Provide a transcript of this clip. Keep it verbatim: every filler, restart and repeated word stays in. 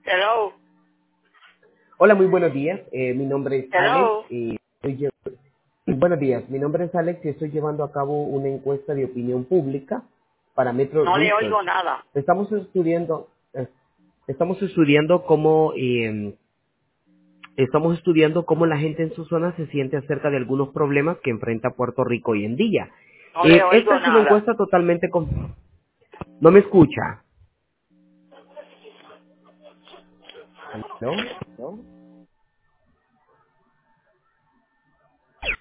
Hello. Hola, muy buenos días. Eh, mi nombre es Alex Hello. y estoy lle- buenos días. Mi nombre es Alex y estoy llevando a cabo una encuesta de opinión pública para Metro No le Research. oigo nada. Estamos estudiando, eh, estamos estudiando cómo, eh, estamos estudiando cómo la gente en su zona se siente acerca de algunos problemas que enfrenta Puerto Rico hoy en día. No le Eh, esta oigo es una nada. encuesta totalmente con... ¿No me escucha? ¿No?